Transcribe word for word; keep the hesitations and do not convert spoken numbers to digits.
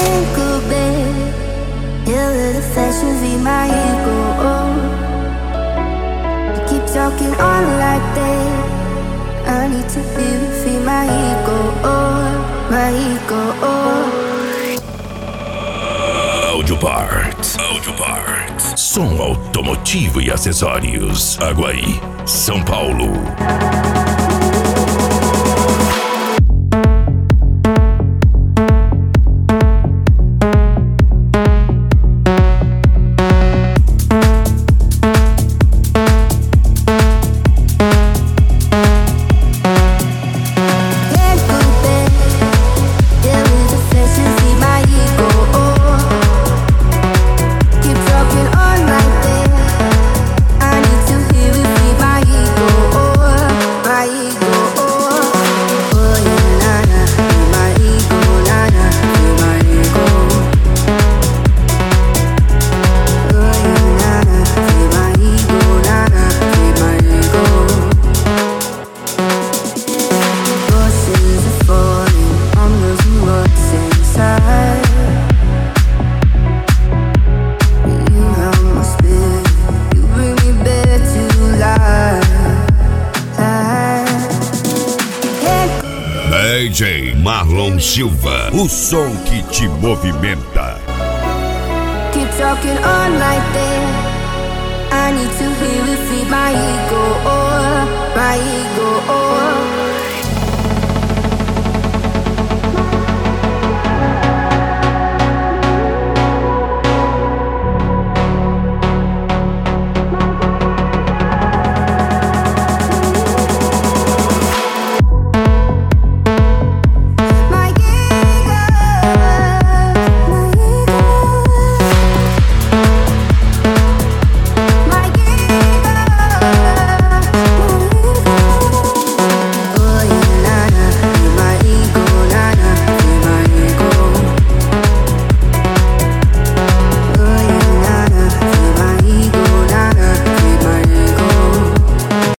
Can't go back. Yeah, with the fashion be my ego. You keep talking on like that. I need to hear you feel my ego. My ego. Audio Parts. Audio Parts. Som automotivo e acessórios. Aguaí, São Paulo. D J Marlon Silva, o som que te movimenta. Keep talking on like that. I need to hear you feed my ego, my ego.